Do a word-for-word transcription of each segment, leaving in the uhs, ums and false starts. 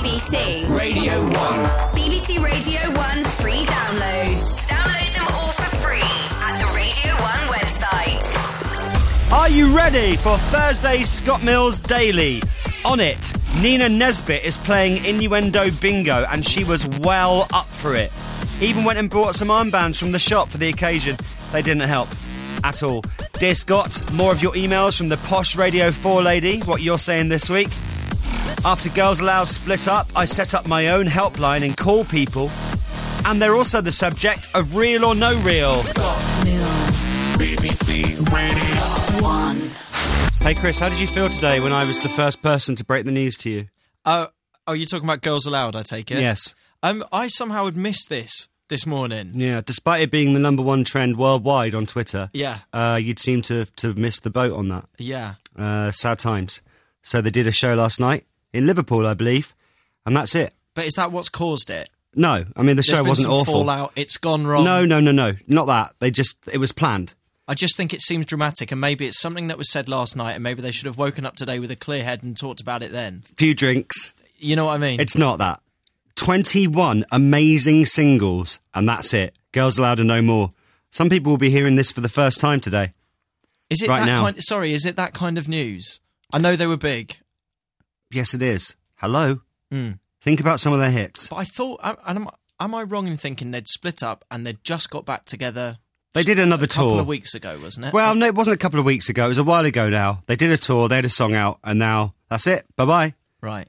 B B C Radio one. B B C Radio one free downloads. Download them all for free at the Radio one website. Are you ready for Thursday's Scott Mills Daily? On it, Nina Nesbitt is playing Innuendo Bingo, and she was well up for it. Even went and brought some armbands from the shop for the occasion. They didn't help at all. Dear Scott, more of your emails from the posh Radio four lady. What you're saying this week? After Girls Aloud split up, I set up my own helpline and call people. And they're also the subject of Real or No Real. Scott Mills, B B C Radio one. Hey Chris, how did you feel today when I was the first person to break the news to you? Oh, oh, you're talking about Girls Aloud, I take it? Yes. Um, I somehow had missed this this morning. Yeah, despite it being the number one trend worldwide on Twitter, Yeah. uh, you'd seem to to have missed the boat on that. Yeah. Uh, sad times. So they did a show last night in Liverpool, I believe, and that's it. But is that what's caused it? No, I mean the There's show been wasn't some awful. Fallout. It's gone wrong. No, no, no, no, not that. They just it was planned. I just think it seems dramatic, and maybe it's something that was said last night, and maybe they should have woken up today with a clear head and talked about it then. Few drinks. You know what I mean? It's not that. twenty-one amazing singles, and that's it. Girls Aloud and no more. Some people will be hearing this for the first time today. Is it right that now. kind? Sorry, is it that kind of news? I know they were big, Yes, it is. Hello. Mm. Think about some of their hits. but I thought, am, am, am I wrong in thinking they'd split up and they'd just got back together? They did another a couple tour. of weeks ago, wasn't it? Well, no, it wasn't a couple of weeks ago. It was a while ago now. They did a tour, they had a song out, and now that's it. Bye-bye. Right.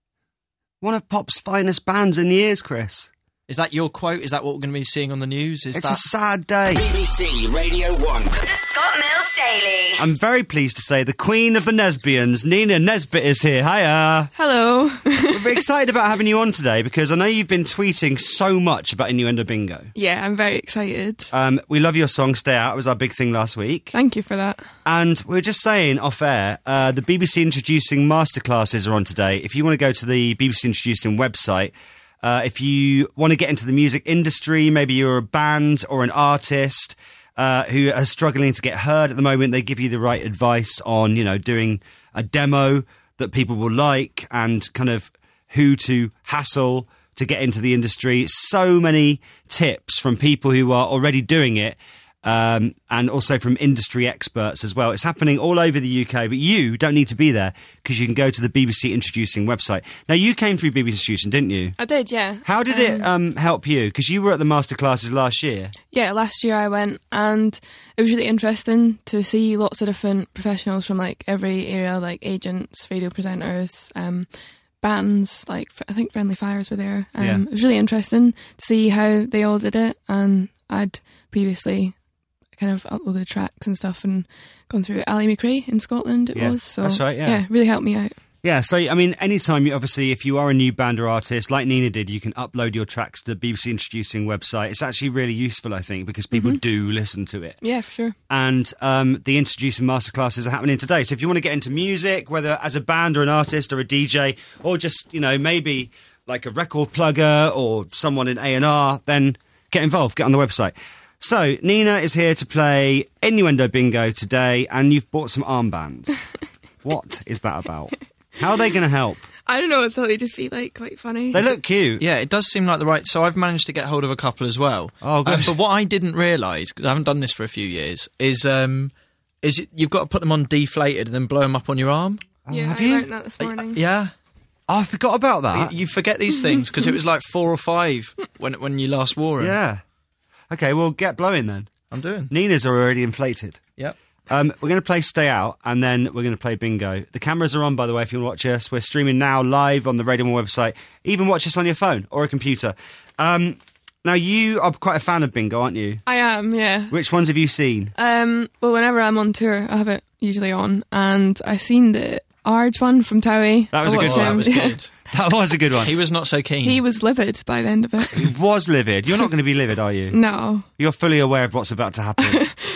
One of pop's finest bands in years, Chris. Is that your quote? Is that what we're going to be seeing on the news? Is It's that a sad day. B B C Radio one. The Scott Mills Daily. I'm very pleased to say the queen of the Nesbians, Nina Nesbitt, is here. Hiya. Hello. We're excited about having you on today because I know you've been tweeting so much about Innuendo Bingo. Yeah, I'm very excited. Um, we love your song, Stay Out. It was our big thing last week. Thank you for that. And we were just saying off air, uh, the B B C Introducing masterclasses are on today. If you want to go to the B B C Introducing website, uh, if you want to get into the music industry, maybe you're a band or an artist uh, who are struggling to get heard at the moment, they give you the right advice on, you know, doing a demo that people will like and kind of who to hassle to get into the industry. So many tips from people who are already doing it. Um, and also from industry experts as well. It's happening all over the U K, but you don't need to be there because you can go to the B B C Introducing website. Now, you came through B B C Introducing, didn't you? I did, yeah. How did it um, help you? Because you were at the masterclasses last year. Yeah, last year I went and it was really interesting to see lots of different professionals from like every area, like agents, radio presenters, um, bands, like I think Friendly Fires were there. Um, Yeah. It was really interesting to see how they all did it, and I'd previously kind of uploaded tracks and stuff and gone through Ali McRae in Scotland it Yeah, was. So that's right, yeah. Yeah, really helped me out. Yeah, so, I mean, anytime, you obviously, if you are a new band or artist, like Nina did, you can upload your tracks to the B B C Introducing website. It's actually really useful, I think, because people do listen to it. Yeah, for sure. And um, the Introducing masterclasses are happening today. So if you want to get into music, whether as a band or an artist or a D J, or just, you know, maybe like a record plugger or someone in A and R, then get involved, get on the website. So Nina is here to play Innuendo Bingo today, and you've bought some armbands. What is that about? How are they going to help? I don't know, I thought they'd just be like quite funny. They look cute. Yeah, it does seem like the right... So I've managed to get hold of a couple as well. Oh, good. Um, but what I didn't realise, because I haven't done this for a few years, is um, is it, you've got to put them on deflated and then blow them up on your arm. Yeah, have I you? learnt that this morning. Yeah. Oh, I forgot about that. You, you forget these things because it was like four or five when when you last wore them. Yeah. Okay, well, get blowing then. I'm doing. Nina's are already inflated. Yep. Um, we're going to play Stay Out, and then we're going to play Bingo. The cameras are on, by the way, if you want to watch us. We're streaming now live on the Radio one website. Even watch us on your phone or a computer. Um, now, you are quite a fan of Bingo, aren't you? I am, yeah. Which ones have you seen? Um, well, whenever I'm on tour, I have it usually on, and I seen the Arge one from Towie. That was I a good watched one. That him. was good. That was a good one. He was not so keen. He was livid by the end of it. He was livid. You're not going to be livid, are you? No. You're fully aware of what's about to happen.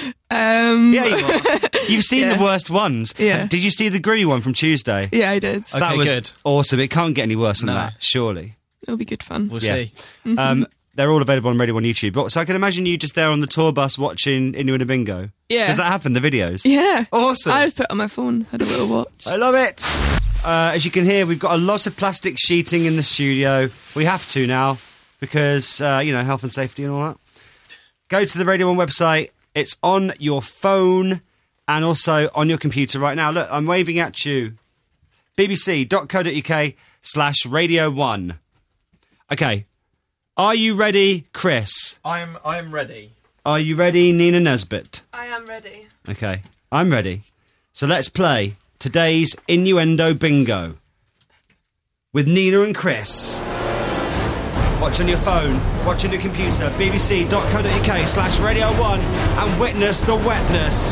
Um, Yeah, you are. You've seen Yeah. the worst ones. Yeah. Did you see the Gree one from Tuesday? Yeah, I did. Okay, that was good. awesome. It can't get any worse than No. that, surely. It'll be good fun. We'll Yeah. see. Um, they're all available on Radio one YouTube. But- So I can imagine you just there on the tour bus watching Innuendo Bingo. Yeah. Does that happen, the videos? Yeah. Awesome. I just put it on my phone, had a little watch. I love it. uh, as you can hear, we've got a lot of plastic sheeting in the studio. We have to now because, uh, you know, health and safety and all that. Go to the Radio one website. It's on your phone and also on your computer right now. Look, I'm waving at you. bbc.co.uk slash Radio one. Okay. Are you ready, Chris? I am. I am ready. Are you ready, Nina Nesbitt? I am ready. Okay, I'm ready. So let's play today's Innuendo Bingo with Nina and Chris. Watch on your phone, watch on your computer, bbc.co.uk slash Radio one and witness the wetness.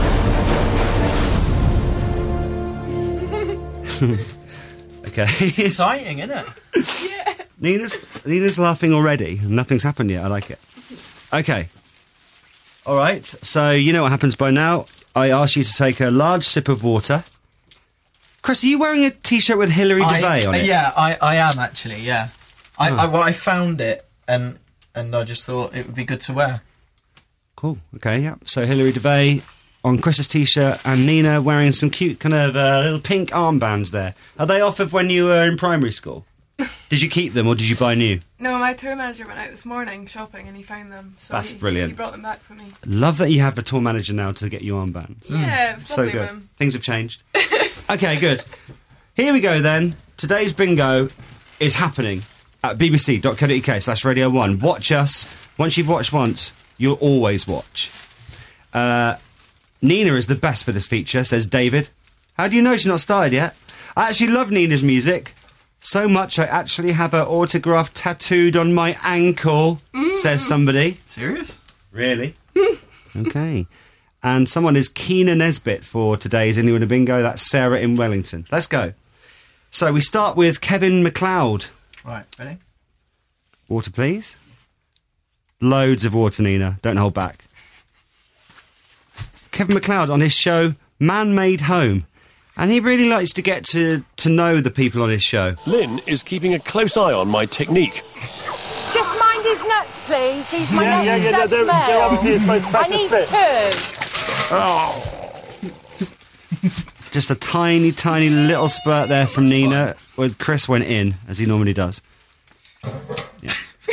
Okay. It's exciting, isn't it? Yeah. Nina's, Nina's laughing already. Nothing's happened yet. I like it. Okay. All right. So you know what happens by now. I ask you to take a large sip of water. Chris, are you wearing a T-shirt with Hilary I, Devey on it? Yeah, I, I am actually. Yeah, I, Oh. I well, I found it and and I just thought it would be good to wear. Cool. Okay. Yeah. So Hilary Devey on Chris's T-shirt and Nina wearing some cute kind of uh, little pink armbands there. Are they off of when you were in primary school? Did you keep them or did you buy new? No, my tour manager went out this morning shopping and he found them. So That's he, brilliant. He brought them back for me. Love that you have a tour manager now to get you armbands. Yeah, it's So lovely good. of him. Things have changed. Okay, good. Here we go then. Today's bingo is happening at bbc.co.uk slash Radio one. Watch us. Once you've watched once, you'll always watch. Uh, Nina is the best for this feature, says David. How do you know she's not started yet? I actually love Nina's music. So much I actually have her autograph tattooed on my ankle, says somebody. Serious? Really? Okay. And someone is Keena Nesbitt for today's Innuendo Bingo. That's Sarah in Wellington. Let's go. So we start with Kevin MacLeod. Right, ready? Water, please. Loads of water, Nina. Don't hold back. Kevin MacLeod on his show Man Made Home. And he really likes to get to, to know the people on his show. Lynn is keeping a close eye on my technique. Just mind his nuts, please. He's my Yeah, next yeah, yeah, step they're- male. they're obviously his most I precious need bit. two. Just a tiny, tiny little spurt there from Nina, where Chris went in, as he normally does. Yeah.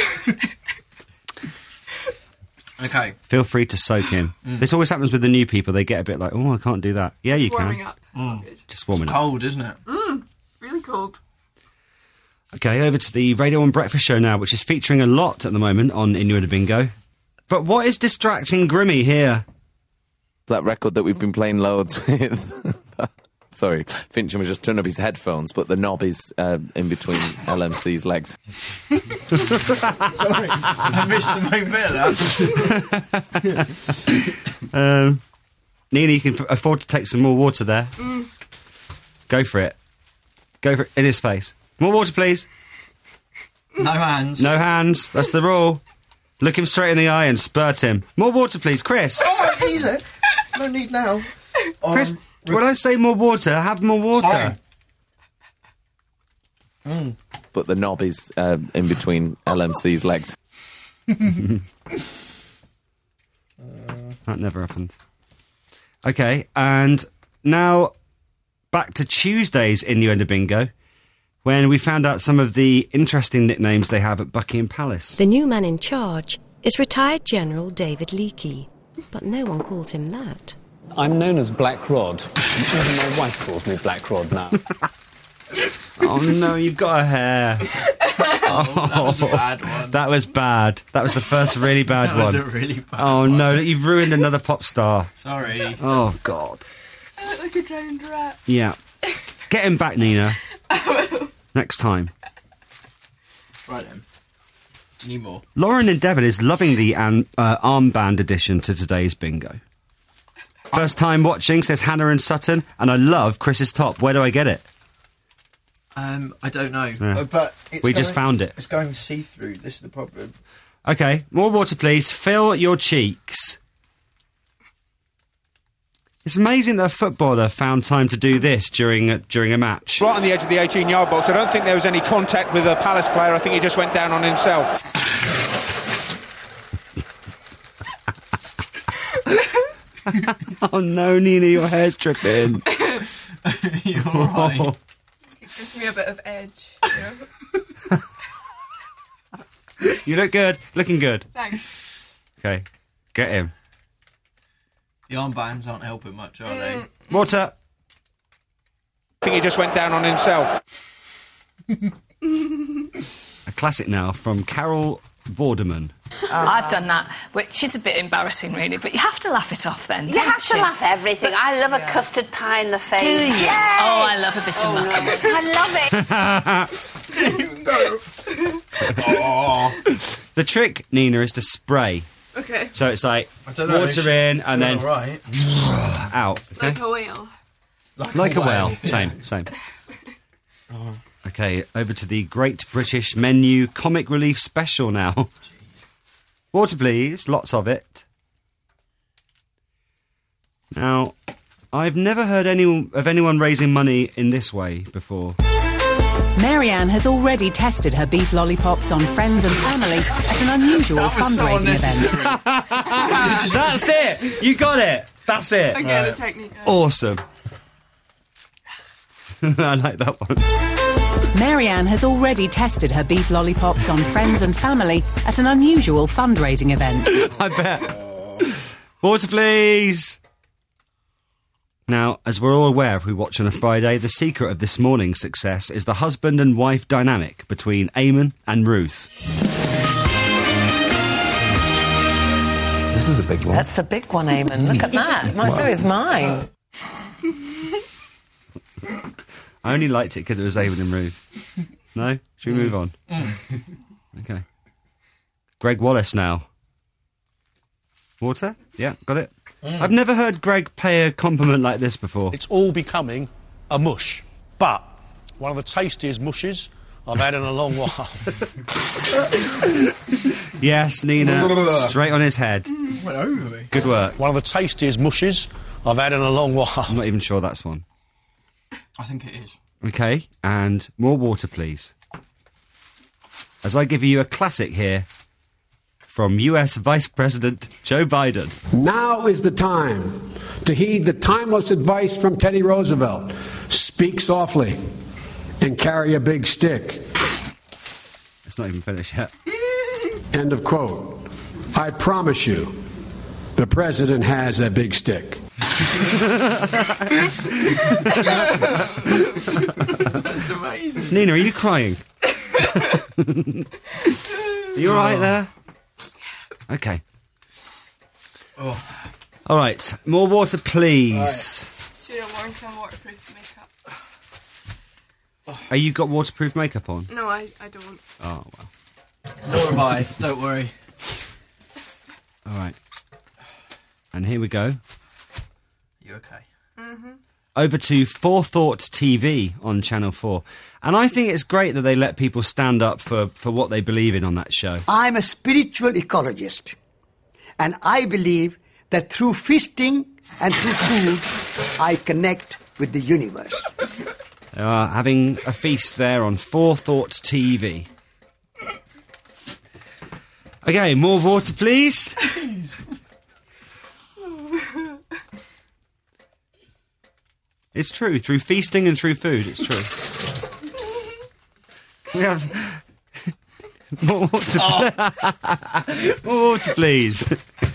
Okay. Feel free to soak in. This always happens with the new people. They get a bit like, oh, I can't do that. Yeah, you It's warming can. up. It's all good. Just warming up. Cold, isn't it? Really cold. Okay, over to the Radio one Breakfast Show now, which is featuring a lot at the moment on Innuendo Bingo. But what is distracting Grimmy here? That record that we've been playing loads with. Sorry, Fincham has just turned up his headphones, but the knob is uh, in between L M C's legs. Sorry, I missed the main bit of that. Um, Nina, you can f- afford to take some more water there. Go for it. Go for it. In his face. More water, please. No hands. No hands. That's the rule. Look him straight in the eye and spurt him. More water, please. Chris. Oh, easy. No need now. Chris, Um, when I say more water, have more water. Sorry. But the knob is uh, in between L M C's legs. That never happens. Okay, and now back to Tuesday's Innuendo Bingo, when we found out some of the interesting nicknames they have at Buckingham Palace. The new man in charge is retired General David Leakey, but no one calls him that. I'm known as Black Rod. Even my wife calls me Black Rod now. Oh no, you've got a hair. Oh, that was a bad one. That was bad. That was the first really bad That was one. a really bad Oh one. no, you've ruined another pop star. Sorry. Oh god. I look like a drowned rat. Yeah. Get him back, Nina. Next time. Right then. Do you need more? Lauren in Devon is loving the an, uh, armband addition to today's bingo. First time watching, says Hannah in Sutton, and I love Chris's top. Where do I get it? Um, I don't know. Yeah. Uh, but it's We just going- found it. It's going see-through. This is the problem. Okay, more water, please. Fill your cheeks. It's amazing that a footballer found time to do this during a, during a match. Right on the edge of the eighteen-yard box. I don't think there was any contact with a Palace player. I think he just went down on himself. Oh no, Nina, your hair's dripping. You're all right. me a bit of edge. You look good. Looking good. Thanks. Okay. Get him. The armbands aren't helping much, are they? Water. I think he just went down on himself. A classic now from Carol Vorderman. I've done that, which is a bit embarrassing, really, but you have to laugh it off then. You don't have to you? laugh at everything. I love a custard pie in the face. Do you? Yes! Oh, I love a bit of muck. I love it. The trick, Nina, is to spray. Okay. So it's like I don't know, water it's- in and then all right. out. Okay? Like a whale. Like a whale. yeah. Same, same. Okay, over to the Great British Menu Comic Relief Special now. Water, please. Lots of it. Now, I've never heard any, of anyone raising money in this way before. Marianne has already tested her beef lollipops on friends and family at an unusual fundraising event. That's it. You got it. That's it. I get the technique. Awesome. I like that one. Marianne has already tested her beef lollipops on friends and family at an unusual fundraising event. I bet. Water, please. Now, as we're all aware if we watch on a Friday, the secret of this morning's success is the husband and wife dynamic between Eamon and Ruth. This is a big one. That's a big one, Eamon. Look at that. My, so is mine. I only liked it because it was Eamon and Ruth. No? Should we move on? Okay. Greg Wallace now. Water? Yeah, got it. Mm. I've never heard Greg pay a compliment like this before. It's all becoming a mush, but one of the tastiest mushes I've had in a long while. Yes, Nina. Straight on his head. Went over me. Good work. One of the tastiest mushes I've had in a long while. I'm not even sure that's one. I think it is. Okay, and more water, please. As I give you a classic here from U S Vice President Joe Biden. Now is the time to heed the timeless advice from Teddy Roosevelt. Speak softly and carry a big stick. It's not even finished yet. End of quote. I promise you, the president has a big stick. That's amazing. Nina, are you crying? Are you all right there? Okay. Oh. All right, more water, please. Should have worn some waterproof makeup. Are you got waterproof makeup on? No, I, I don't. Oh, well. Nor have I. Don't worry. All right. And here we go. You okay? Mm-hmm. Over to Forethought T V on Channel four. And I think it's great that they let people stand up for, for what they believe in on that show. I'm a spiritual ecologist, and I believe that through feasting and through food, I connect with the universe. They are having a feast there on Forethought T V. Okay, more water, please. It's true. Through feasting and through food, it's true. Can we have more water? Oh. More water, please.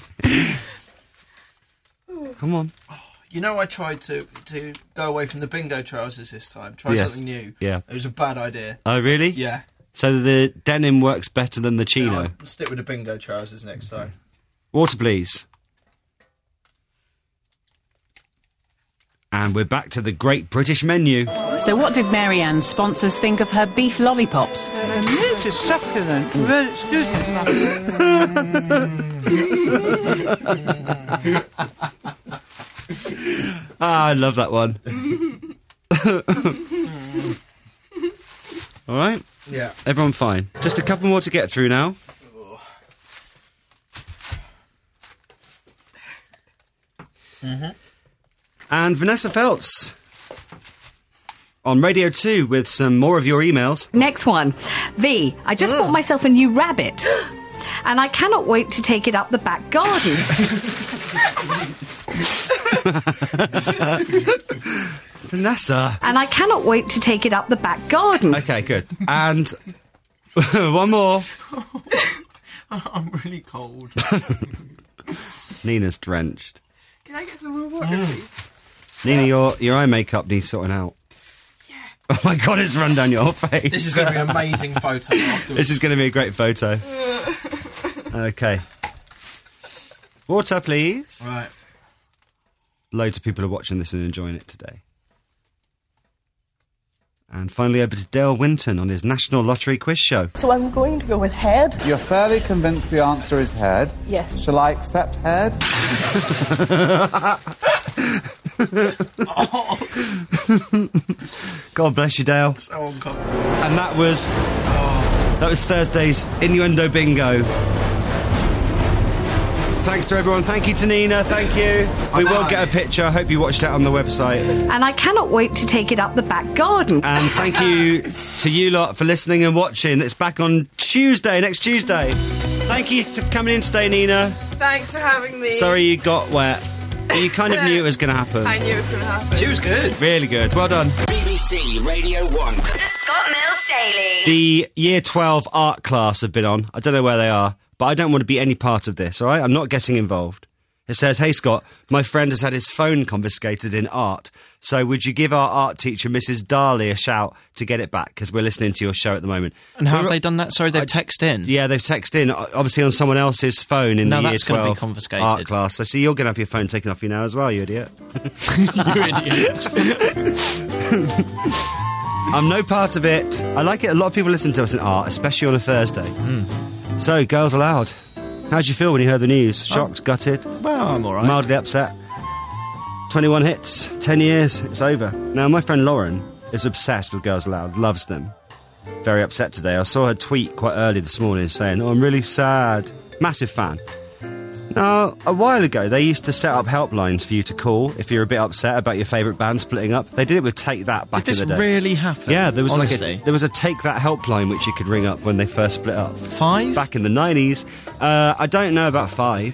Come on. You know, I tried to, to go away from the bingo trousers this time. Try Yes. something new. Yeah. It was a bad idea. Oh, really? Yeah. So the denim works better than the chino. No, I'll stick with the bingo trousers next time. Water, please. And we're back to the Great British Menu. So what did Marianne's sponsors think of her beef lollipops? It's a succulent. Well, excuse me. Ah, I love that one. All right? Yeah. Everyone fine. Just a couple more to get through now. Mm-hmm. And Vanessa Feltz on Radio two with some more of your emails. Next one. V, I just bought myself a new rabbit, and I cannot wait to take it up the back garden. Vanessa. And I cannot wait to take it up the back garden. Okay, good. And one more. I'm really cold. Nina's drenched. Can I get some more water, please? Nina, your your eye makeup needs sorting out. Yeah. Oh my God, it's run down your face. This is going to be an amazing photo afterwards. This is going to be a great photo. Okay. Water, please. Right. Loads of people are watching this and enjoying it today. And finally over to Dale Winton on his National Lottery quiz show. So I'm going to go with head. You're fairly convinced the answer is head? Yes. Shall I accept head? God bless you, Dale. So uncomfortable. And that was that was Thursday's Innuendo Bingo. Thanks to everyone. Thank you to Nina. Thank you. We will get a picture. I hope you watched it on the website. And I cannot wait to take it up the back garden. And thank you to you lot for listening and watching. It's back on Tuesday, next Tuesday. Thank you for coming in today, Nina. Thanks for having me. Sorry you got wet. You kind of knew it was going to happen. I knew it was going to happen. She was good. Really good. Well done. B B C Radio one. The Scott Mills Daily. The Year twelve art class have been on. I don't know where they are, but I don't want to be any part of this, all right? I'm not getting involved. It says, hey, Scott, my friend has had his phone confiscated in art, so would you give our art teacher, Missus Darley, a shout to get it back, because we're listening to your show at the moment. And how We're, have they done that? Sorry, they've texted in? Yeah, they've texted in, obviously on someone else's phone in now the Year that's gonna twelve be confiscated. art class. So see, you're going to have your phone taken off you now as well, you idiot. You idiot. I'm no part of it. I like it. A lot of people listen to us in art, especially on a Thursday. Mm. So, Girls Aloud. How'd you feel when you heard the news? Shocked, Oh. gutted? Well, I'm all right. Mildly upset. twenty-one hits, ten years, it's over. Now, my friend Lauren is obsessed with Girls Aloud, loves them. Very upset today. I saw her tweet quite early this morning saying, oh, I'm really sad. Massive fan. Now, a while ago, they used to set up helplines for you to call if you're a bit upset about your favourite band splitting up. They did it with Take That back Did in the this day. really happen? Yeah, there was Honestly? like a, there was a Take That helpline which you could ring up when they first split up. Five? Back in the nineties. Uh, I don't know about five.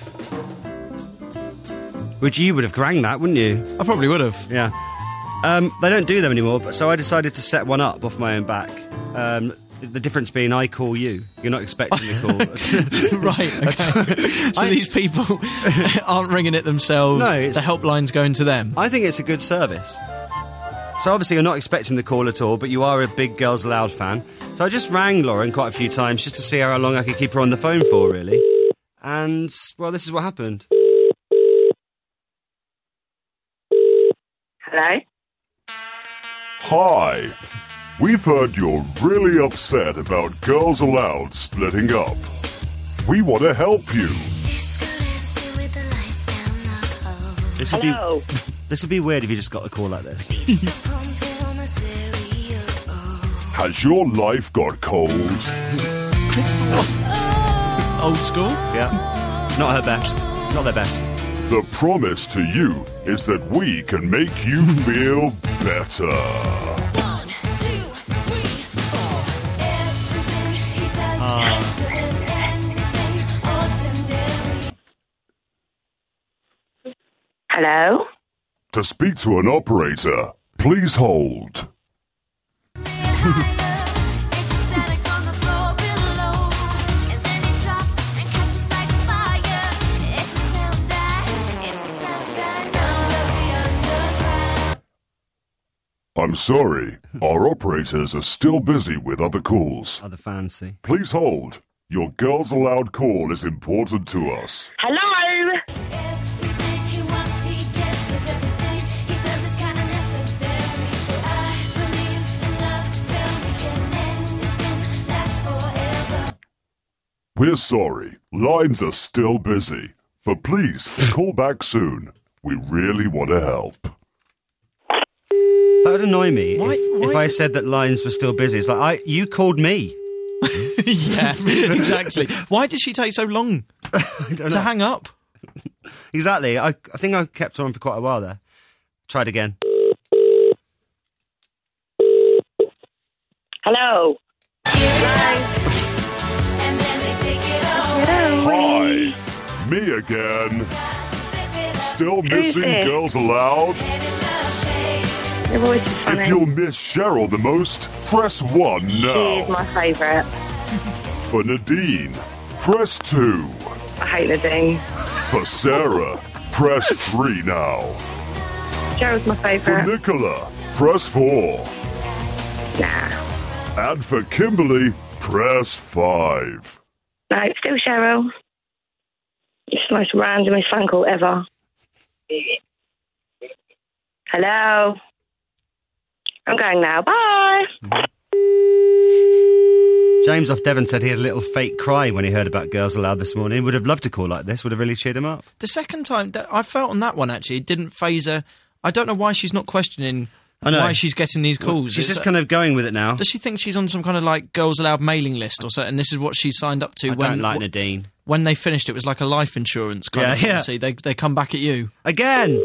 Which you would have rang that, wouldn't you? I probably would have. Yeah. Um, they don't do them anymore, but so I decided to set one up off my own back. Um, the difference being I call you. You're not expecting a call. Right, okay. So I- these people aren't ringing it themselves. No, it's- the helpline's going to them. I think it's a good service. So obviously you're not expecting the call at all, but you are a big Girls Aloud fan. So I just rang Lauren quite a few times just to see how long I could keep her on the phone for, really. And, well, this is what happened. Hello? Hi. We've heard you're really upset about Girls Aloud splitting up. We want to help you. This would Hello? be this would be weird if you just got a call like this. Has your life got cold? Old school? Yeah. Not her best. Not their best. The promise to you is that we can make you feel better. Hello? To speak to an operator, please hold. I'm sorry, our operators are still busy with other calls. Other fancy. Please hold. Your Girls Aloud call is important to us. Hello? We're sorry, lines are still busy, but please call back soon. We really want to help. That would annoy me Why- if, why if I did- said that lines were still busy. It's like, I, you called me. Yeah, exactly. Why did she take so long to know. hang up? Exactly. I, I think I kept her on for quite a while there. Tried again. Hello? Hi, me again. Still missing this? Girls Aloud? Your voice is funny. If you'll miss Cheryl the most, press one She now. is my favourite. For Nadine, press two. I hate Nadine. For Sarah, press three now. Cheryl's my For favourite. Nicola, press four. Nah. And for Kimberly, press five. No, it's still Cheryl. It's the most randomest phone call ever. Hello. I'm going now. Bye. James off Devon said he had a little fake cry when he heard about Girls Aloud this morning. Would have loved to call like this. Would have really cheered him up. The second time, that I felt on that one, actually, it didn't phase her. I don't know why she's not questioning I know. why she's getting these calls. Well, she's It's- just kind of going with it now. Does she think she's on some kind of, like, Girls Aloud mailing list or something, and this is what she's signed up to? I when, don't like Nadine. When they finished, it was like a life insurance kind Yeah, of yeah. policy. They, they come back at you. Again!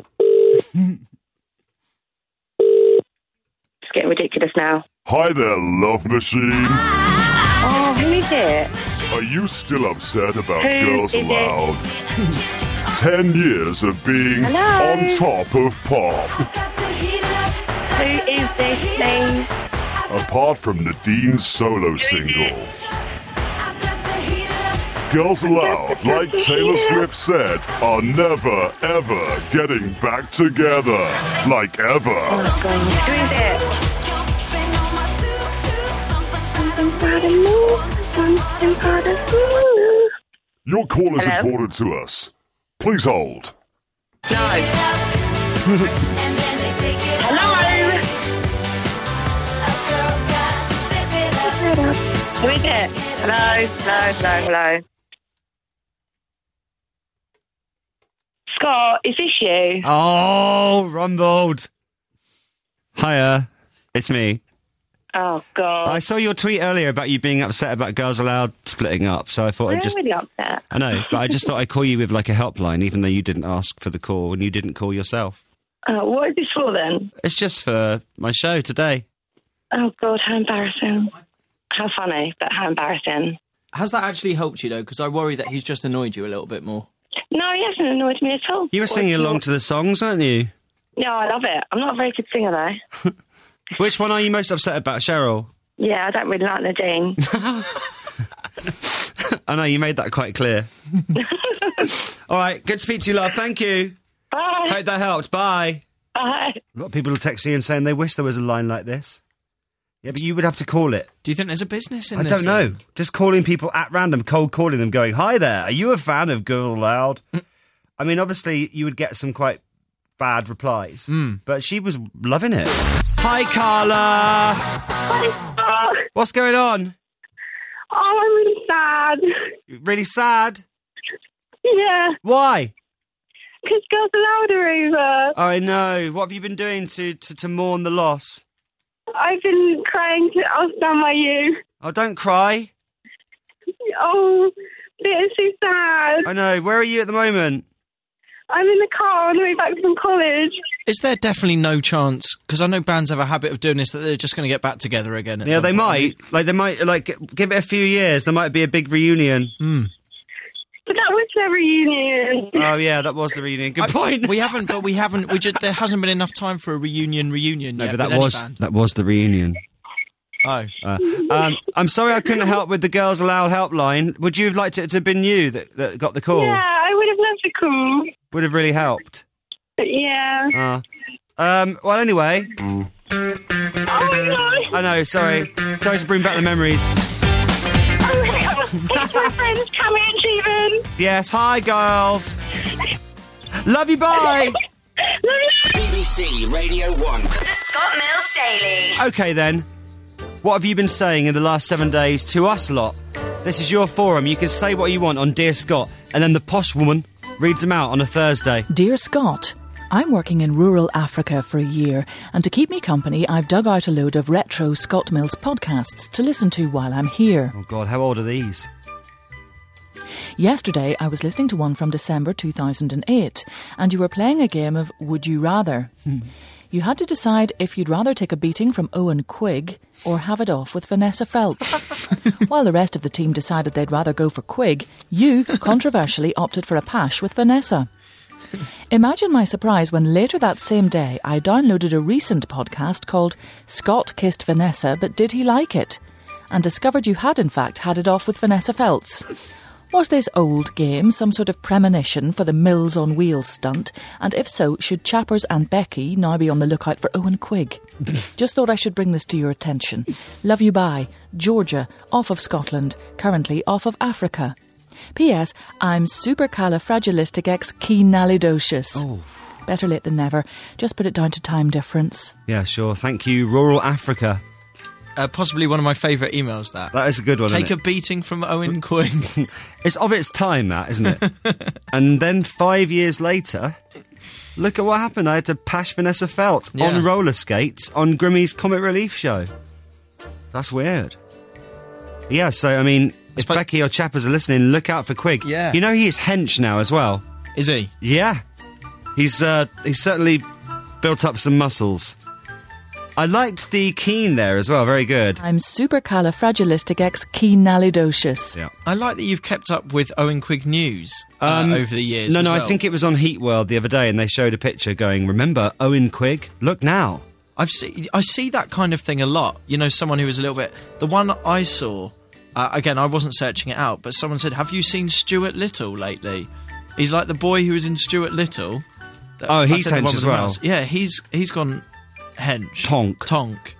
It's getting ridiculous now. Hi there, love machine. Oh, who is it? Are you still upset about Who Girls is it? Aloud? Ten years of being Hello? on top of pop. Who is this, please? Apart from Nadine's solo single. Girls Aloud, like Taylor Swift said, are never, ever getting back together. Like ever. Oh, God. Who is it? Something for the moon, something for the moon. Your call is Hello? important to us. Please hold. No. Hello? Who is it? Hello, hello, hello, hello. Scott, is this you? Oh, rumbled. Hiya, it's me. Oh, God. I saw your tweet earlier about you being upset about Girls Aloud splitting up, so I thought I'm I'd just... really upset. I know, but I just thought I'd call you with like a helpline, even though you didn't ask for the call and you didn't call yourself. Uh, what is this for, then? It's just for my show today. Oh, God, how embarrassing. How funny, but how embarrassing. Has that actually helped you, though? Because I worry that he's just annoyed you a little bit more. No, he hasn't annoyed me at all. You were singing along to the songs, weren't you? No, I love it. I'm not a very good singer, though. Which one are you most upset about, Cheryl? Yeah, I don't really like Nadine. I know, you made that quite clear. All right, good to speak to you, love. Thank you. Bye. Hope that helped. Bye. Bye. A lot of people are texting and saying they wish there was a line like this. Yeah, but you would have to call it. Do you think there's a business in I this? don't know. then? Just calling people at random, cold calling them, going, "Hi there, are you a fan of Girl Aloud?" I mean, obviously, you would get some quite bad replies, Mm. but she was loving it. Hi, Carla. Hi, What's going on? Oh, I'm really sad. Really sad? Yeah, Why? because Girls Aloud are over. I know. What have you been doing to, to, to mourn the loss? I've been crying to I'll Stand By You. Oh, don't cry. Oh, it's so sad. I know. Where are you at the moment? I'm in the car on the way back from college. Is there definitely no chance? Because I know bands have a habit of doing this, that they're just going to get back together again. At Yeah, some they point. might. Like, they might, like, give it a few years. There might be a big reunion. Mm. But that was their reunion. Oh, yeah, that was the reunion. Good point. We haven't, but we haven't. We just there hasn't been enough time for a reunion. Reunion. No, yet but that with any was band. that was the reunion. Oh, Uh, um, I'm sorry I couldn't help with the Girls Aloud helpline. Would you have liked it to have been you that, that got the call? Yeah, I would have loved a call. Would have really helped. But yeah. Uh, um, well, anyway. Oh my God. I know, sorry. Sorry to bring back the memories. Oh, hey, it's my friends Cammy and Jeevan. Yes, hi, girls. Love you, bye. B B C Radio one. The Scott Mills Daily. Okay, then. What have you been saying in the last seven days to us lot? This is your forum. You can say what you want on Dear Scott, and then the posh woman reads them out on a Thursday. Dear Scott, I'm working in rural Africa for a year, and to keep me company, I've dug out a load of retro Scott Mills podcasts to listen to while I'm here. Oh, God, how old are these? Yesterday, I was listening to one from December two thousand eight, and you were playing a game of Would You Rather. You had to decide if you'd rather take a beating from Owen Quigg or have it off with Vanessa Feltz. While the rest of the team decided they'd rather go for Quigg, you controversially opted for a pash with Vanessa. Imagine my surprise when later that same day I downloaded a recent podcast called Scott Kissed Vanessa, but Did He Like It? And discovered you had in fact had it off with Vanessa Feltz. Was this old game some sort of premonition for the Mills on Wheels stunt? And if so, should Chappers and Becky now be on the lookout for Owen Quigg? Just thought I should bring this to your attention. Love you, bye. Georgia, off of Scotland, currently off of Africa. P S. I'm supercalifragilisticexpialidocious. Oh. Better late than never. Just put it down to time difference. Yeah, sure. Thank you, rural Africa. Uh, possibly one of my favourite emails, that. That is a good one, Take isn't a it? beating from Owen Quigg. It's of its time, that, isn't it? And then five years later, look at what happened. I had to pash Vanessa Feltz Yeah. on roller skates on Grimmy's Comic Relief show. That's weird. Yeah, so, I mean, if suppose- Becky or Chappers are listening, look out for Quigg. Yeah. You know he is hench now as well. Is he? Yeah. He's, uh, he's certainly built up some muscles. I liked the keen there as well, very good. I'm supercalifragilisticexpialidocious. Yeah. I like that you've kept up with Owen Quigg news uh, Um, over the years. No, as no, well. I think it was on Heat World the other day and they showed a picture going, remember Owen Quigg? Look now. I've see, I see that kind of thing a lot. You know, someone who was a little bit... The one I saw, uh, again, I wasn't searching it out, but someone said, have you seen Stuart Little lately? He's like the boy who was in Stuart Little. Oh, I he's think the hench one with as the well. mouse. Yeah, he's he's gone hench. Tonk. Tonk.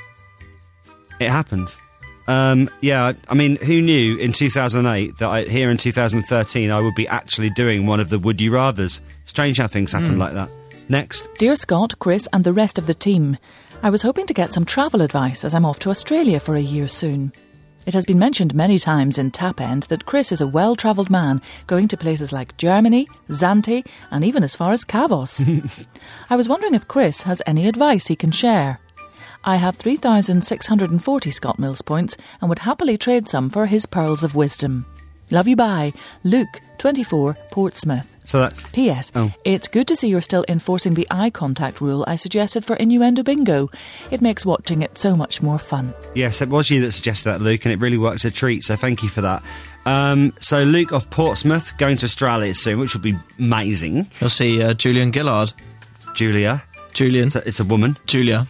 It happened. Um, yeah, I mean, who knew in two thousand eight that I, here in two thousand thirteen I would be actually doing one of the Would You Rathers? Strange how things happen Mm. like that. Next. Dear Scott, Chris and the rest of the team, I was hoping to get some travel advice as I'm off to Australia for a year soon. It has been mentioned many times in Tap End that Chris is a well-travelled man, going to places like Germany, Zante, and even as far as Kavos. I was wondering if Chris has any advice he can share. I have three thousand six hundred forty Scott Mills points and would happily trade some for his pearls of wisdom. Love you, bye. Luke, twenty-four, Portsmouth. So that's... P S. Oh. It's good to see you're still enforcing the eye contact rule I suggested for Innuendo Bingo. It makes watching it so much more fun. Yes, it was you that suggested that, Luke, and it really works a treat, so thank you for that. Um, so Luke off Portsmouth, going to Australia soon, which will be amazing. You'll see uh, Julian Gillard. Julia. Julian. It's a, it's a woman. Julia.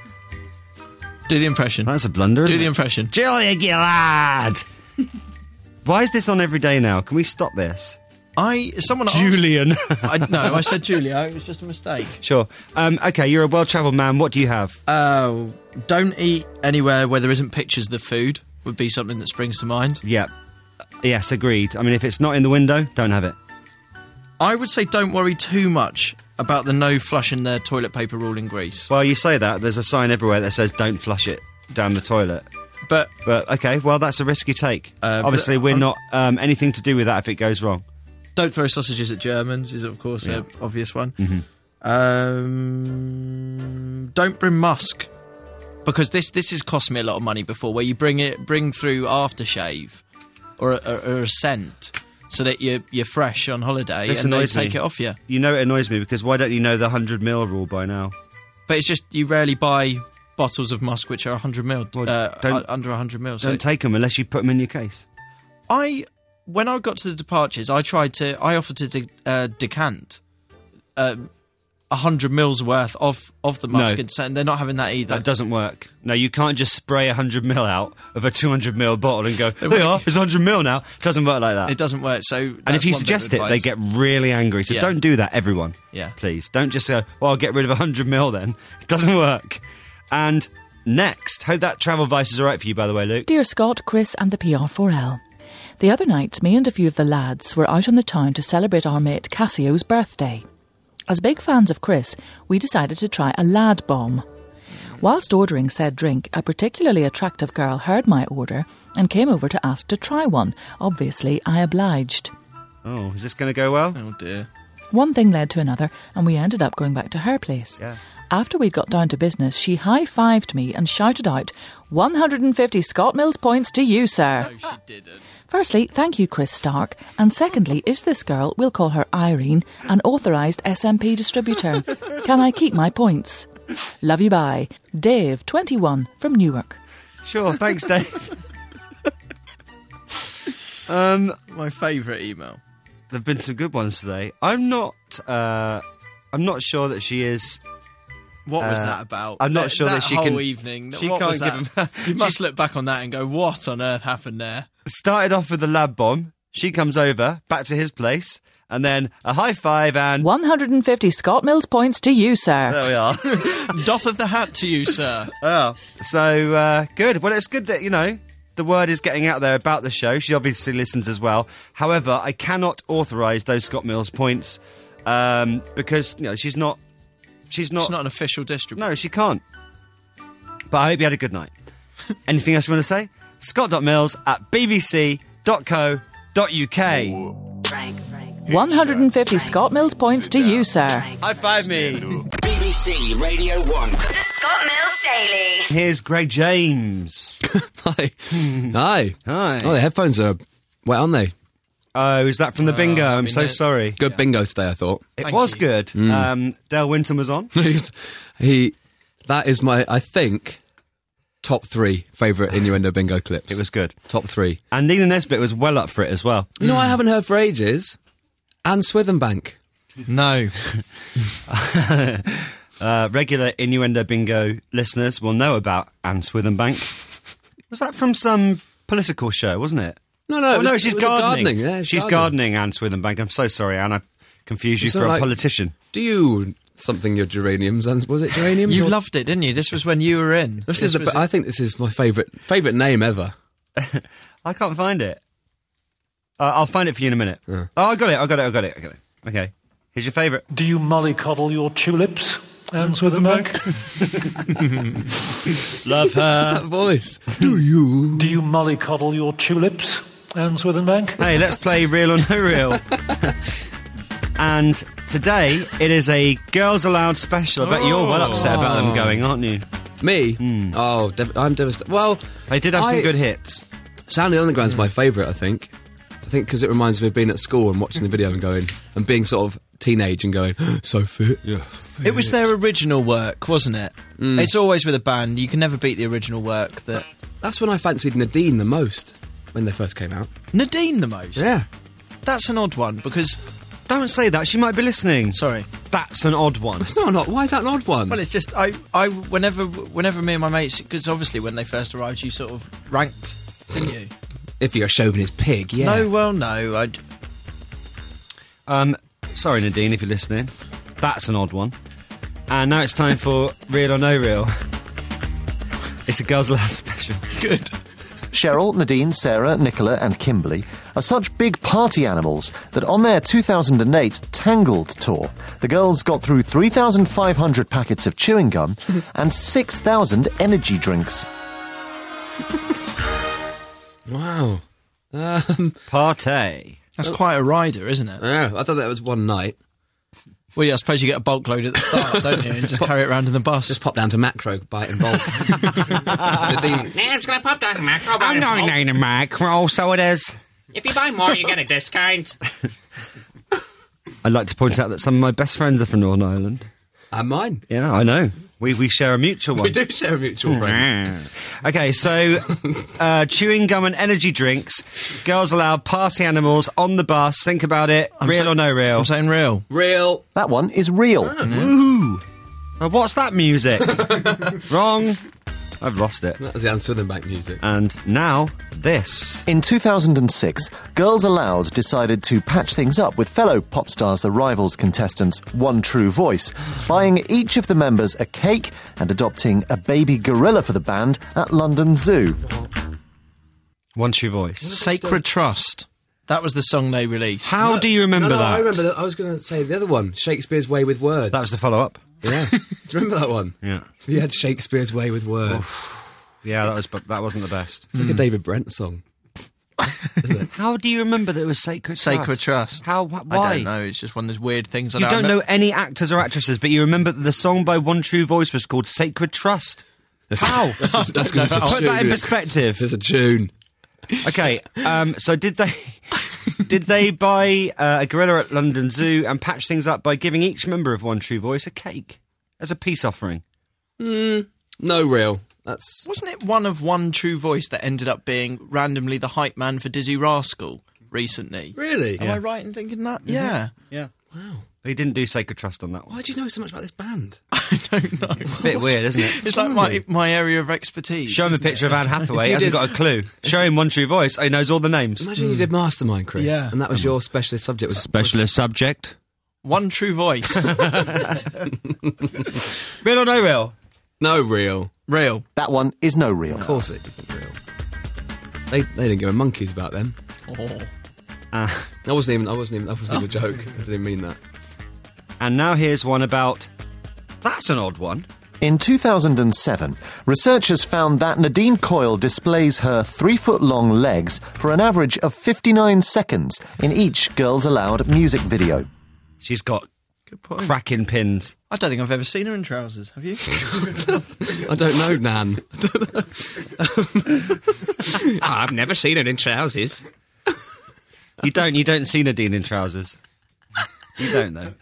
Do the impression. That's a blunder, Do isn't the it? impression. Julia Gillard! Why is this on every day now? Can we stop this? I someone asked- Julian. I, no, I said Julia. It was just a mistake. Sure. Um, okay, you're a well-travelled man. What do you have? Uh, don't eat anywhere where there isn't pictures of the food. Would be something that springs to mind. Yeah. Yes, agreed. I mean, if it's not in the window, don't have it. I would say don't worry too much about the no flushing the toilet paper rule in Greece. Well, you say that. There's a sign everywhere that says don't flush it down the toilet. But, but okay, well, that's a risk you take. Uh, Obviously, but we're I'm- not um, anything to do with that if it goes wrong. Don't throw sausages at Germans is, of course, Yeah. an obvious one. Mhm. Um, don't bring musk. Because this this has cost me a lot of money before, where you bring it bring through aftershave or a, or, or a scent so that you're, you're fresh on holiday This and they annoys take me. it off you. You know it annoys me because why don't you know the one hundred mil rule by now? But it's just you rarely buy bottles of musk which are one hundred mil, Well, uh, don't- under one hundred mil. So Don't take them unless you put them in your case. I, when I got to the departures, I tried to, I offered to de- uh, decant a um, hundred mils worth of, of the musk, No. and so- and they're not having that either. That doesn't work. No, you can't just spray one hundred mil out of a two hundred mil bottle and go, there won't- we are, it's one hundred mil now. It doesn't work like that. It doesn't work. So, and that's if you one bit of suggest it, they advice. get really angry. So Yeah. don't do that, everyone. Yeah. Please. Don't just go, well, I'll get rid of one hundred mil then. It doesn't work. And next, hope that travel advice is all right for you, by the way, Luke. Dear Scott, Chris and the P R four L. The other night, me and a few of the lads were out on the town to celebrate our mate Cassio's birthday. As big fans of Chris, we decided to try a lad bomb. Whilst ordering said drink, a particularly attractive girl heard my order and came over to ask to try one. Obviously, I obliged. Oh, is this going to go well? Oh, dear. One thing led to another, and we ended up going back to her place. Yes. After we'd got down to business, she high-fived me and shouted out, one hundred fifty Scott Mills points to you, sir. No, she didn't. Firstly, thank you, Chris Stark. And secondly, is this girl, we'll call her Irene, an authorised S M P distributor? Can I keep my points? Love you, bye. Dave, twenty-one, from Newark. Sure, thanks, Dave. um, My favourite email. There've been some good ones today. I'm not not. Uh, I'm not sure that she is. What was uh, that about? I'm not that, sure that, that she whole can. evening. She what can't was give that? him. You must look back on that and go, "What on earth happened there?" Started off with the lab bomb. She comes over back to his place, and then a high five and one hundred fifty Scott Mills points to you, sir. There we are. Doth of the hat to you, sir. Oh, so uh, good. Well, it's good that you know. The word is getting out there about the show. She obviously listens as well. However, I cannot authorise those Scott Mills points um, because you know she's not. She's not. She's not an official distributor. No, she can't. But I hope you had a good night. Anything else you want to say? Scott.mills at b b c dot co dot u k. one hundred fifty Scott Mills points to you, sir. High five me. B B C Radio one. The Scott Mills Daily. Here's Greg James. Hi. Hi. Hi. Oh, the headphones are wet, aren't they? Oh, is that from the bingo? I'm so sorry. Good bingo today, I thought. It was good. Mm. Um, Dale Winton was on. He's- he, that is my, I think, top three favourite innuendo bingo clips. It was good. Top three. And Nina Nesbitt was well up for it as well. You know, I haven't heard for ages. Anne Swithenbank. No. uh, regular innuendo bingo listeners will know about Anne Swithenbank. Was that from some political show, wasn't it? No, no, Oh, it was- no, it she's was a gardening. gardening, yeah, it's she's gardening. gardening, Anne Swithenbank. I'm so sorry, Anne. I confused you So, for like, a politician. Do you something your geraniums? And was it geraniums? You or- loved it, didn't you? This was when you were in. This, This is the, was be- I think this is my favourite favourite name ever. I can't find it. Uh, I'll find it for you in a minute. Oh, I got it. I got it. I got it. I got it. Okay. Here's your favourite. Do you mollycoddle your tulips, Anne Swithenbank? Love her. What's that voice? Do you? Do you mollycoddle your tulips, Anne Swithenbank? Hey, let's play Real or No Real. And today it is a Girls Aloud special. I bet you're well upset about them going, aren't you? Me? Oh, dev- I'm devastated. Well, they did have some I- good hits. Sound of the Underground's my favourite, I think. I think because it reminds me of being at school and watching the video and going, and being sort of teenage and going, so fit. Yeah. It was their original work, wasn't it? Mm. It's always with a band. You can never beat the original work. That That's when I fancied Nadine the most, when they first came out. Nadine the most? Yeah. That's an odd one, because... Don't say that, she might be listening. Sorry. That's an odd one. It's not an odd. Why is that an odd one? Well, it's just, I, I, whenever, whenever me and my mates, because obviously when they first arrived, you sort of ranked, didn't you? If you're a chauvinist pig, yeah. No, well, no. I'd... Um, sorry, Nadine, if you're listening. That's an odd one. And now it's time for Real or No Real. It's a Girls Aloud special. Good. Cheryl, Nadine, Sarah, Nicola and Kimberly are such big party animals that on their two thousand eight Tangled tour, the girls got through three thousand five hundred packets of chewing gum and six thousand energy drinks. Wow. Um, Party. That's quite a rider, isn't it? Yeah, I thought that was one night. Well, yeah, I suppose you get a bulk load at the start, don't you? And just carry it around in the bus. Just pop down to Macro, buy it in bulk. Nadine, Yeah, I'm just going to pop down to Macro. I'm not in a macro, so it is. If you buy more, you get a discount. I'd like to point out that some of my best friends are from Northern Ireland. And mine. Yeah, I know. We we share a mutual one. We do share a mutual friend. Okay, so uh, chewing gum and energy drinks. Girls Aloud, party animals on the bus. Think about it. I'm real sa- or no real? I'm saying real. Real. That one is real. Woo! Uh, what's that music? Wrong. I've lost it. That was the Anne Swithenbank music. And now, this. In two thousand six, Girls Aloud decided to patch things up with fellow pop stars The Rivals contestants One True Voice, buying each of the members a cake and adopting a baby gorilla for the band at London Zoo. One True Voice. Sacred Trust. That was the song they released. How No, do you remember no, no, that? I remember that. I was going to say the other one, Shakespeare's Way with Words. That was the follow-up. Yeah. Do you remember that one? Yeah. You had Shakespeare's Way with Words. Yeah, that was but that wasn't the best. It's like a David Brent song. Isn't it? How do you remember that it was Sacred Trust? Sacred Trust. How? Wh- why? I don't know. It's just one of those weird things. I You don't I know any actors or actresses, but you remember that the song by One True Voice was called Sacred Trust. How? That's, that's, that's 'cause it's a Put tune. that in perspective. It's a tune. Okay, um, so did they did they buy uh, a gorilla at London Zoo and patch things up by giving each member of One True Voice a cake as a peace offering? Mm, no real. That's Wasn't it one of One True Voice that ended up being randomly the hype man for Dizzy Rascal recently? Really? Am Yeah. I right in thinking that? Yeah. Yeah. Wow. He didn't do Sacred Trust on that one. Why do you know so much about this band? I don't know. It's a bit weird, isn't it? It's like my my area of expertise. Show him a isn't picture it? of Anne Hathaway. He you hasn't did- got a clue. Show him One True Voice. He knows all the names. Imagine you did Mastermind, Chris. Yeah. And that was your specialist subject. Was, Specialist subject. One True Voice. Real or no real? No real. Real. That one is no real. Of course it isn't real. They they didn't give a monkeys about them. Oh. Uh, I wasn't even. I wasn't even. That wasn't even a joke. I didn't even mean that. and now here's one about... That's an odd one. In two thousand seven, researchers found that Nadine Coyle displays her three-foot-long legs for an average of fifty-nine seconds in each Girls Aloud music video. She's got Good point. cracking pins. I don't think I've ever seen her in trousers. Have you? I don't know, Nan. Oh, I've never seen her in trousers. You don't. You don't see Nadine in trousers. You don't though.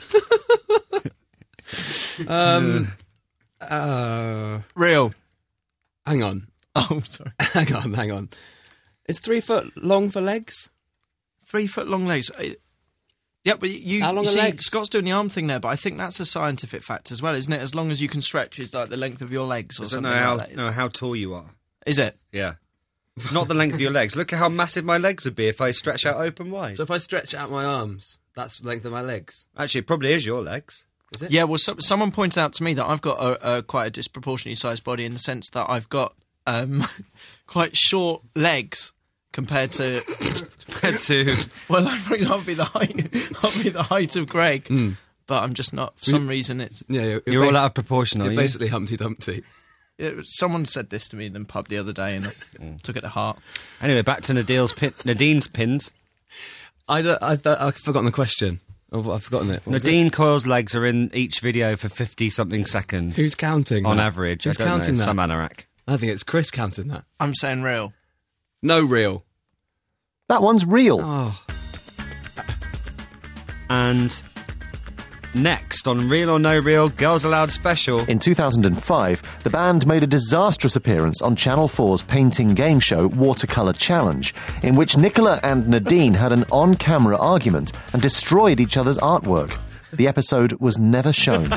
Um. Uh. Real. Hang on. Oh, sorry. hang on. Hang on. It's three foot long for legs. Three foot long legs. Uh, Yeah, but you, How long you are see, legs? Scott's doing the arm thing there, but I think that's a scientific fact as well, isn't it? As long as you can stretch, is like the length of your legs or Doesn't something know how, like that. know how tall you are. Is it? Yeah. Not the length of your legs. Look at how massive my legs would be if I stretch out open wide. So if I stretch out my arms, that's the length of my legs. Actually, it probably is your legs. Is it? Yeah, well, so, someone pointed out to me that I've got a, a quite a disproportionately sized body in the sense that I've got um, quite short legs compared to compared to well, like, for example, I'll be the height, I'll be the height of Greg, Mm. but I'm just not. For some reason, it's Yeah, you're, You're all basi- out of proportion, are You're you? basically Humpty Dumpty. it, someone said this to me in the pub the other day, and I Mm. took it to heart. Anyway, back to Nadine's, pin, Nadine's pins. I, don't- I, I, I've forgotten the question. I've, I've forgotten it. What was Nadine it? Coyle's legs are in each video for fifty-something seconds. Who's counting On that? average. Who's I don't counting know. that? Some anorak. I think it's Chris counting that. I'm saying real. No real. That one's real. Oh. And next on Real or No Real, Girls Aloud special. In two thousand five, the band made a disastrous appearance on Channel four's painting game show Watercolour Challenge, in which Nicola and Nadine had an on-camera argument and destroyed each other's artwork. The episode was never shown.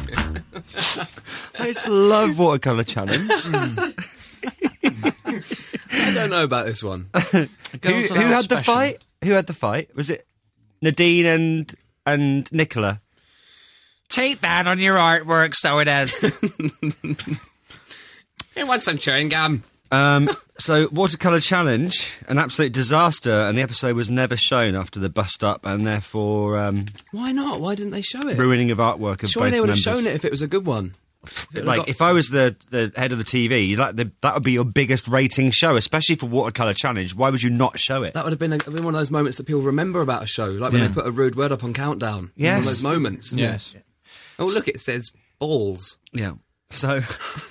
I used to love Watercolour Challenge. I don't know about this one. who Girls who Aloud had the special. fight? Who had the fight? Was it Nadine and and Nicola? Take that on your artwork, so it is. Who wants some chewing gum? Um, so, Watercolour Challenge, an absolute disaster, and the episode was never shown after the bust up, and therefore um, Why not? Why didn't they show it? ruining of artwork of Surely both they would have members. shown it if it was a good one. Like, if I was the, the head of the T V, like the, that would be your biggest rating show, especially for Watercolour Challenge. Why would you not show it? That would have been, a, been one of those moments that people remember about a show, like when Yeah. they put a rude word up on Countdown. Yes. One of those moments, isn't Yes. it? Oh, look, it says balls. Yeah. So,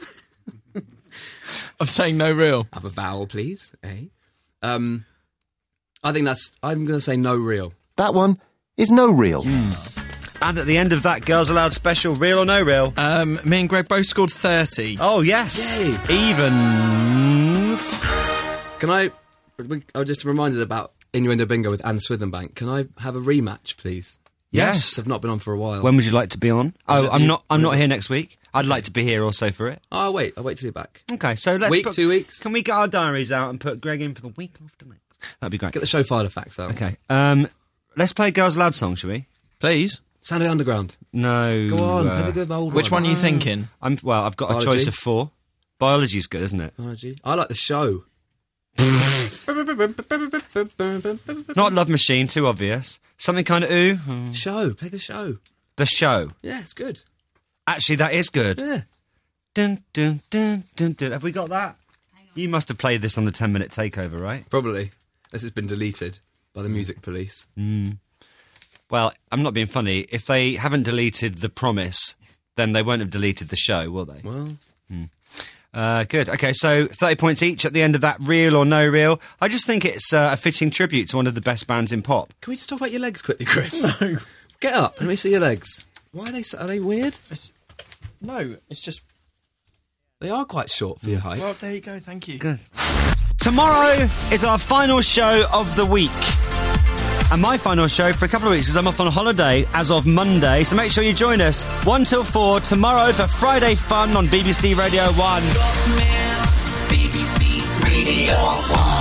I'm saying no real. Have a vowel, please. Eh? Um, I think that's... I'm going to say no real. That one is no real. and at the end of that Girls Aloud special, Real or No Real? Um, me and Greg both scored thirty. Oh, yes. Yay. Evens. Can I... we- I was just reminded about Innuendo Bingo with Anne Swithenbank. Can I have a rematch, please? Yes. I've not been on for a while. When would you like to be on? Oh, Uh, I'm you- not. I'm not here next week. I'd like to be here also for it. Oh, I'll wait. I'll wait till you're back. Okay, so let's Week, book- two weeks. Can we get our diaries out and put Greg in for the week after next? That'd be great. Get the show file of facts out. Okay. Um, let's play Girls Aloud song, shall we? Please. Sound of Underground. No. Go on. uh, play the good old Which one are you thinking? I'm well. I've got Biology. a choice of four. Biology's good, isn't it? Biology. I like the show. Not Love Machine. Too obvious. Something kind of ooh. Hmm. Show. Play the show. The Show. Yeah, it's good. Actually, that is good. Yeah. Dun, dun, dun, dun, dun. Have we got that? You must have played this on the ten-minute takeover, right? Probably. This has been deleted by the music police. Mm. Well, I'm not being funny. If they haven't deleted The Promise, then they won't have deleted the show, will they? Well, Uh, good. Okay, so thirty points each at the end of that Real or No Real. I just think it's uh, a fitting tribute to one of the best bands in pop. can we just talk about your legs quickly, Chris? No. Get up. Let me see your legs. Why are they? so- Are they weird? No, it's just. They are quite short for your height. Well, there you go. Thank you. Good. Tomorrow is our final show of the week. and my final show for a couple of weeks because I'm off on holiday as of Monday. So make sure you join us one till four tomorrow for Friday Fun on B B C Radio one. B B C Radio one.